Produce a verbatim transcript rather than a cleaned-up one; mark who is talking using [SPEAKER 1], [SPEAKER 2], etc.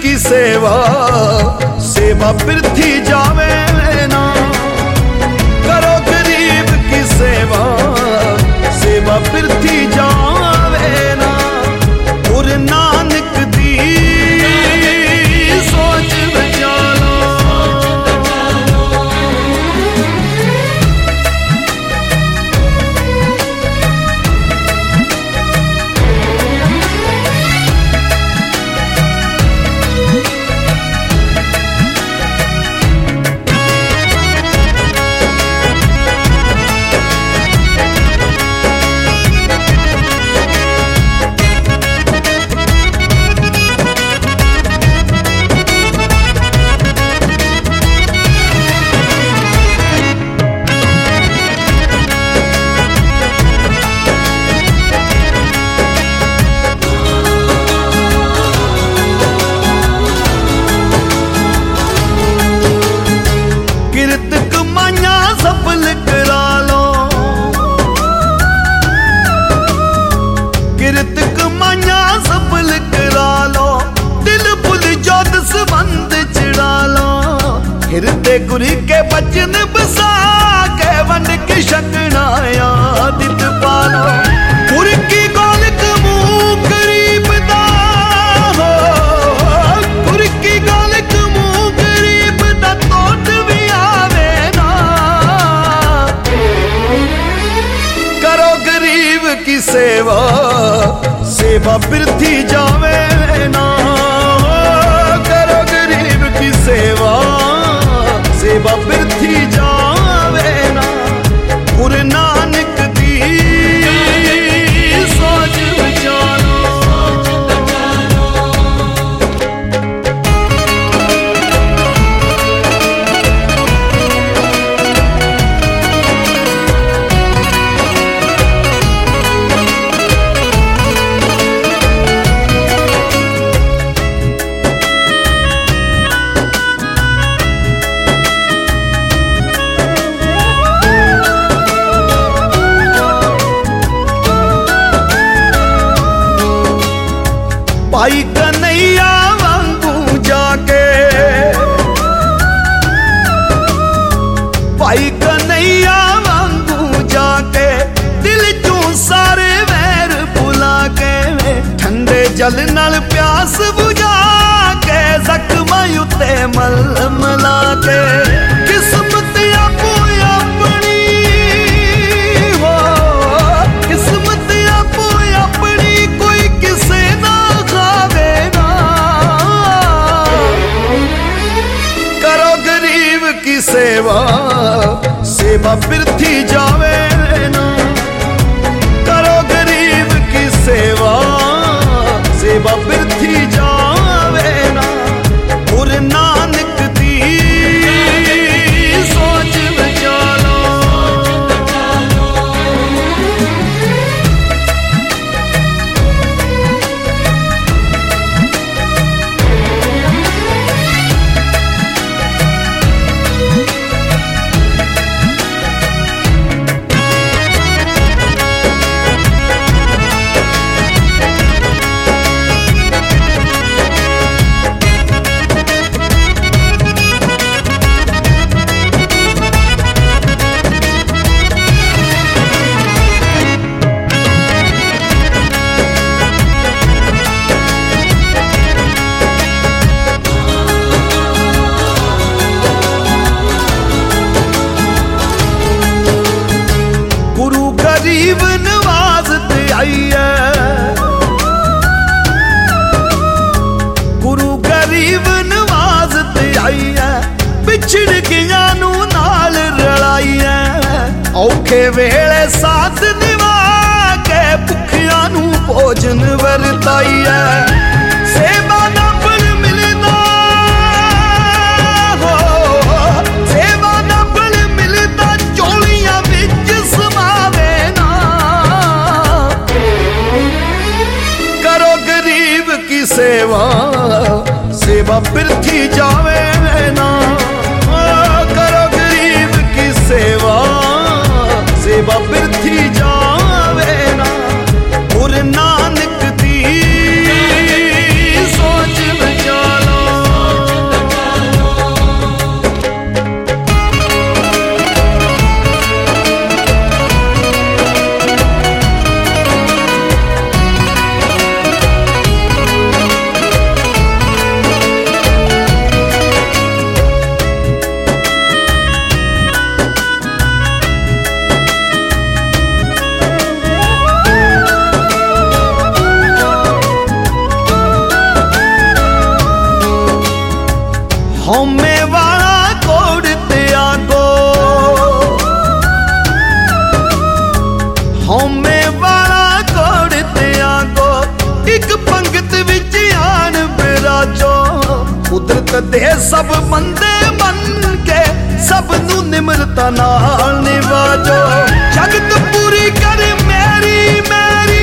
[SPEAKER 1] की सेवा सेवा बिरथी जावे ना। करो गरीब की सेवा सेवा बिरथी जावे ना। गुरु नानक दी सोच बचालो। किरत कमाइयां सफल करा लो। दिल बुल जोत संबंध चढ़ा लो। हिरदे गुरी के बचन बसा के वंड की शकना आदित पालो। गुर की गोलक मुंह गरीब दा हो। गुर की गोलक मुंह गरीब दा तोट भी आवे ना। करो गरीब की सेवा सेवा बिरथी जावे ना। करो गरीब की सेवा सेवा बिरथी जावे ना। गुरु नानक दी सोच बचालो। भाई कन्हैया वांगू जाके भाई कन्हैया वांगू जाके दिल चों सारे वैर भुला के। ठंडे जल नाल प्यास बुझा के जख्मां उत्ते मल मला के। किस्मत आपो अपनी हो किस्मत आपो अपनी कोई किसे ना खावे ना। करो गरीब की सेवा सेवा बिरथी जावे ना। करो गरीब की सेवा सेवा बिरथी जावे ना। गुरु नानक दी सोच बचालो। गरीब नवाजते आई है। गुरु गरीब नवाजते आई है। बिछड़ गया नू नाल रलाई है। औखे वेले साथ निभा के भुखिया नू भोजन वरताई है। सेवा दा फल मिलदा हो सेवा दा फल मिलदा चोलियां विच समावे ना। करो गरीब की सेवा सेवा बिरथी जावे ना। करो गरीब की सेवा सेवा बिरथी जावे ना। गुरु नानक दी सोच बचालो। ਹਉਮੈ ਵਾਲਾ ਕੋੜ ਤਿਆਗੋ, ਹਉਮੈ ਵਾਲਾ ਕੋੜ ਤਿਆਗੋ, ਇੱਕ ਪੰਗਤ ਵਿੱਚ ਆਣ ਬਿਰਾਜੋ। ਕੁਦਰਤ ਦੇ ਸਭ ਬੰਦੇ ਬਣ ਕੇ ਸਭ ਨੂੰ ਨਿਮਰਤਾ ਨਾਲ ਨਿਵਾਜੋ। ਜਗਤ ਪੂਰੀ ਕਰ ਮੇਰੀ ਮੇਰੀ